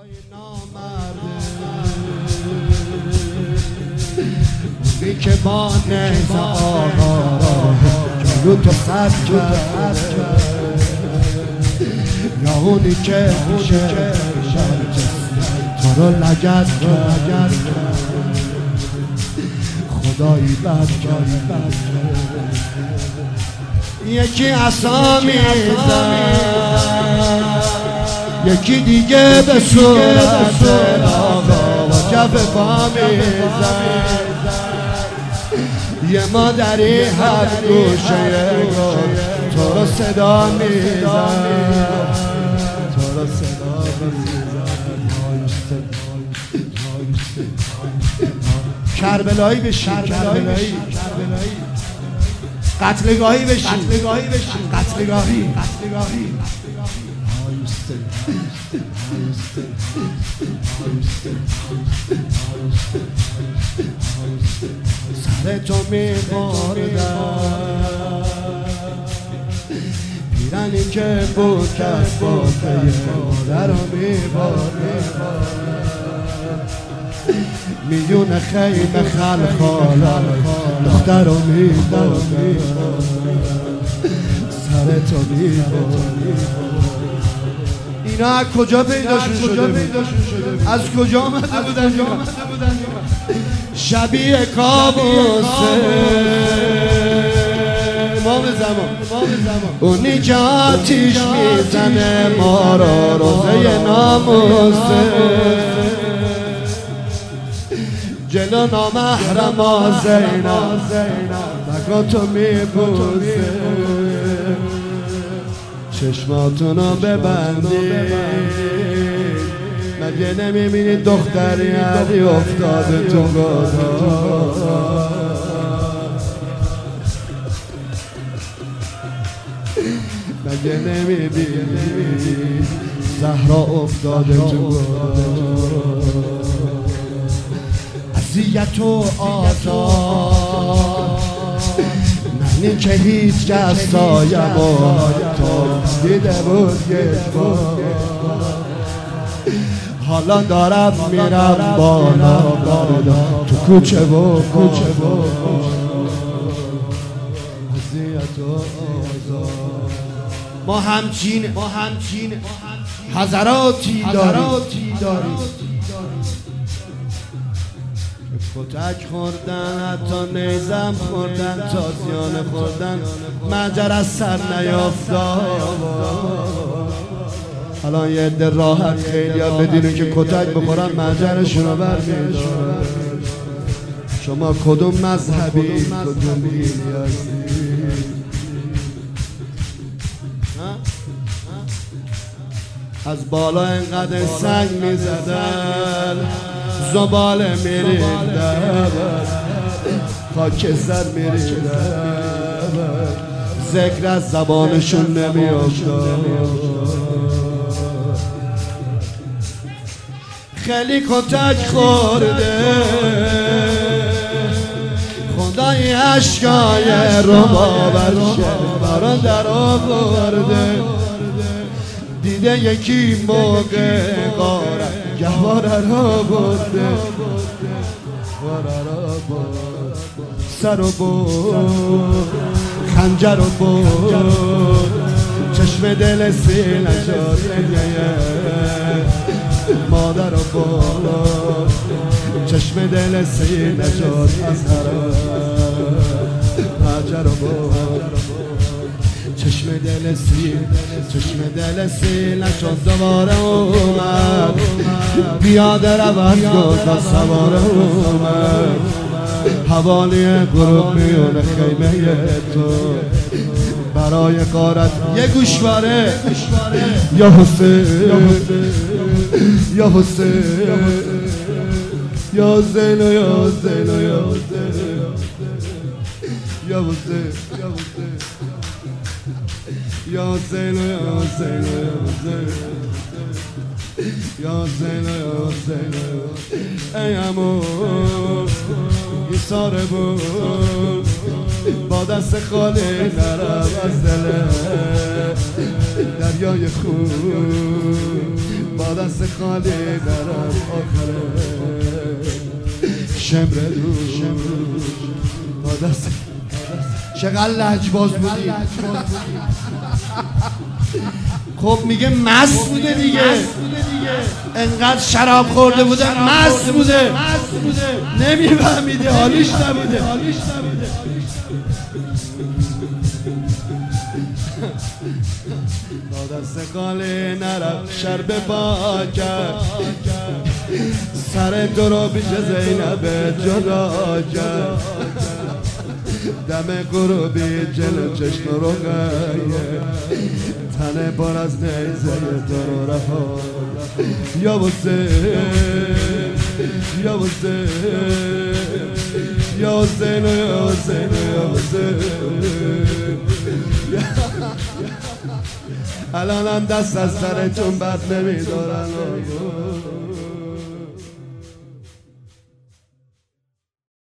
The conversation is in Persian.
اونی که با نیزه آقا جلو تو خط کرد، یا اونی که میشه تو رو لگد کرد، خدایی بد کرد. یکی عصا میزد، یکی دیگه به صورت آقا و کف پا میزد. یه مادری هر گوشه تو رو صدا میزد، تو رو صدا میزد. کربلایی بشی، کربلایی قتلگاهی بشی، قتلگاهی. سر تو می‌بردم پیرنی که بود کس باقی مادر رو می‌بردم، میون خیمه خلخالا دختر رو می‌بردم، سر تو می‌بردم. اینا از کجا پیداشون شده بود؟ از کجا آمده بودن؟ شبیه کابوسه امام زمان، اونی که آتیش میزنه ما را روزه ناموسه، جلو نامحرما زینب بگا تو میبوسه. چشماتونو ببندید، مگه نمیبینید دختری علی افتاده تو گذار؟ مگه نمیبینید زهرا افتاده تو گذار؟ اذیت و آزار منی که هیچ کس سایم و تو دیده بود یک بار. حالا دارم میرم بالا تو کوچه و اذیت و آزار. ما همچین حضراتی داریم. کتک خوردن، حتی نیزم خوردن، تازیانه خوردن، مجر از سر نیافتاد. الان یه عده راحت خیلی ها بدینه که کتک بخورن مجرشون رو برمیدارن. شما کدوم مذهبی، کدوم دینی هستی؟ از بالا اینقدر سنگ میزدن، زباله میریدن، خاکستر میریدن، ذکر از زبانشون نمیافتاد. خیلی کتک خورده، خدای اشکای رو باورش برا در آورده. دیده یکی موقع غارت گهواره را برده، سر رو برد، خنجر رو برد، چشم دل سیل شد مادر رو برد، چشم دل سیل شد از حجر رو برد. چشم دل سیل نشد دوباره اومد، پیاده روند گذار سواره اومد، حوالی غروب میونه خیمه تو برای غارت یه گوشواره. یا حسین یا حسین یا زین و یا زین و یا حسین یا حسین یا زین و یا زین و یا زین یا زین ای امور یه ساره بود با دست خالی نرم از دل دریای خون با دست خالی برم آخره شمر دور با دست چقدر لجباز بودی خب میگه مست بوده دیگه انقدر شراب خورده بوده مست بوده نمیفهمیده حالیش نبوده با دست خالی نرم شرب با کرد سر تو رو بیش زینب جدا کرد دم غروبی جلو چشم رو غیه تنه بار از نیزه تو رو رها یا حسین یا حسین یا حسین یا حسین یا حسین الانم دست از سرتون بد نمیدارن